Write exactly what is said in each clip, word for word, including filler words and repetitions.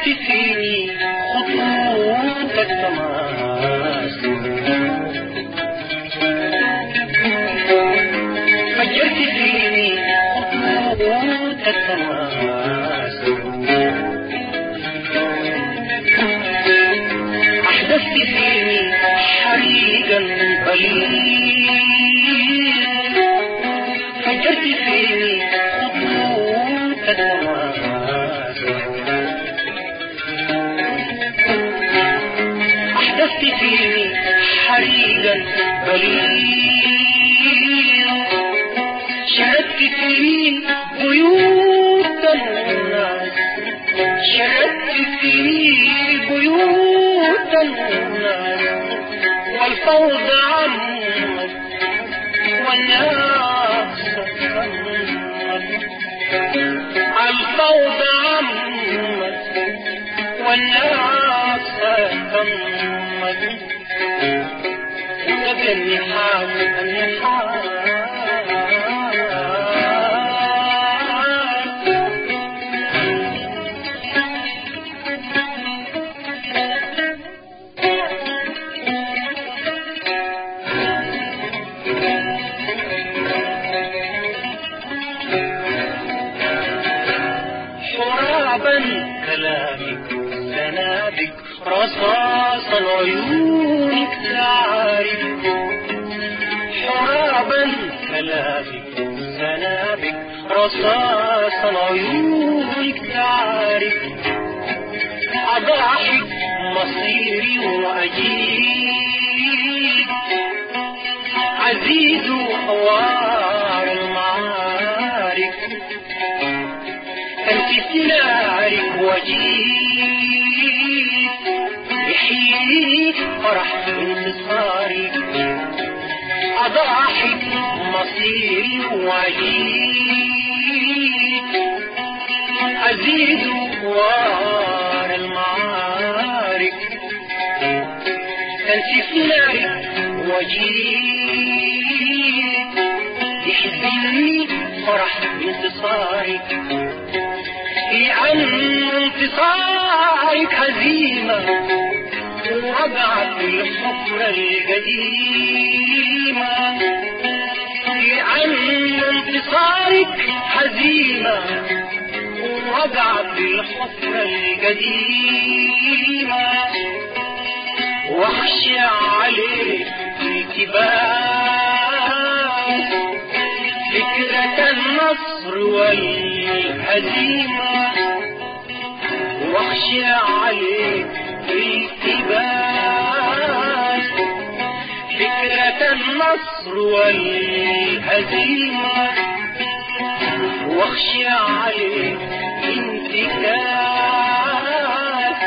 فيني خطوط التماس، فجرت فيني خطوط التماس، أحدثت فيني حريقا بليد، فجرت فيني خطوط التماس، أحدثت فيني حريقا بليد، شردت فيني بيوت الناس، شردت فيني بيوت الناس، والفوضى عمت والناس سكنت، الفوضى عمت والناس سكنت، وتبقى النحاس النحاس. كلامك زنابك رصاص عيونك تعرف، حرابا كلامك زنابك رصاص عيونك تعرف، أضاحك مصيري وأجيب عزيز حوار المعارك، أنت سنارك وجيت يحييك فرح انتصارك، أضاحك مصيري وعجيت أزيد وار المعارك، أنت سنارك وجيت يحزنني فرح انتصارك، عن انتصارك هزيمة ورجعت الحفرة القديمة، عن انتصارك هزيمة ورجعت الحفرة القديمة، واخشى عليك التباس فكرة النصر والهزيمة، واخشى عليك التباس فكرة النصر والهزيمة، واخشى عليك انتكاس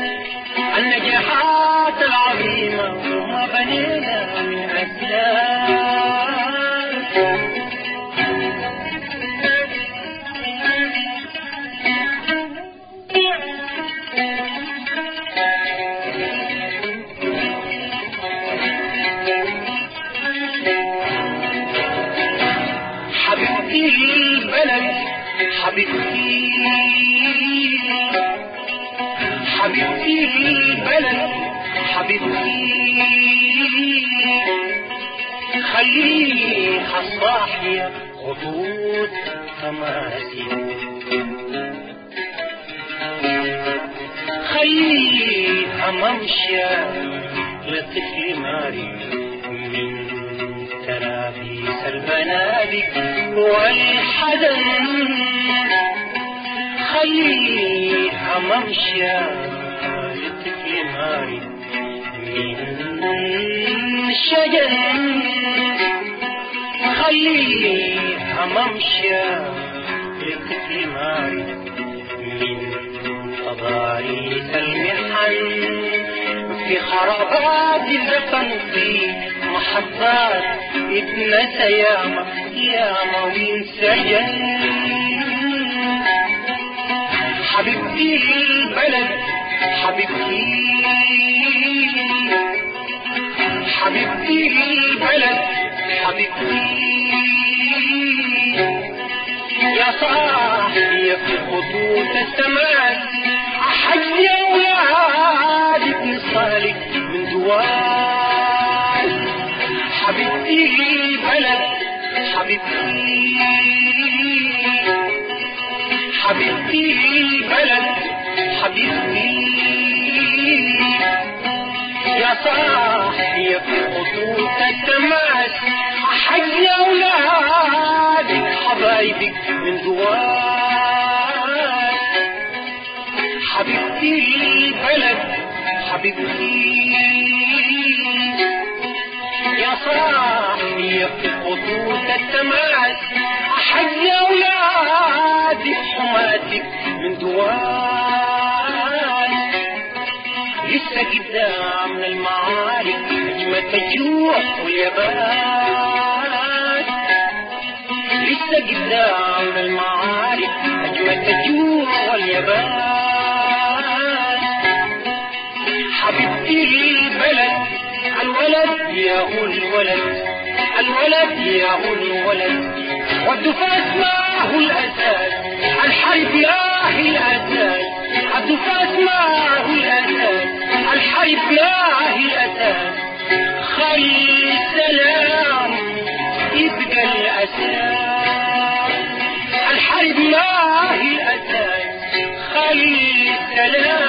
النجاحات العظيمة وما بنينا من أساس. حبيبتي البلد حبيبتي، حبيبتي البلد حبيبتي، خليها صاحية خطوط تماسي، خليها ممشى لطفل ماري من ترابيس البنادق والحزن، خليها ممشى لطفل ماري من شجر، خليها ممشى لطفل ماري من تضاريس المحن، في خرابات الزفن في محطات اتنسى ياما ياما وينسجن، حبيبتي البلد حبيبتي، حبيبتي البلد حبيبتي، يا صاحبي في خطوط السماء أحج زوال. حبيبتي بلد حبيبتي، حبيبتي بلد حبيبتي، يا صاحية في خطوط التماس حي أولادك حبايبك من زوال. حبيبتي بلد حبيبتي، يا صاحبي في خطوط التماس حي أولادك حماتك من دوال. لسه قدام المعارك هجمة الجوع واليابان، لسه قدام المعارك هجمة الجوع واليابان. حبيبتي البلد الولد يا هو الولد، الولد يا هو الولد، والدفاس ما هو الأساس، الحرب لا هي الأساس، الدفاس ما هو الأساس، الحرب لا هي الأساس. خلي السلام يبقى الأساس، الحرب لا هي الأساس، خلي السلام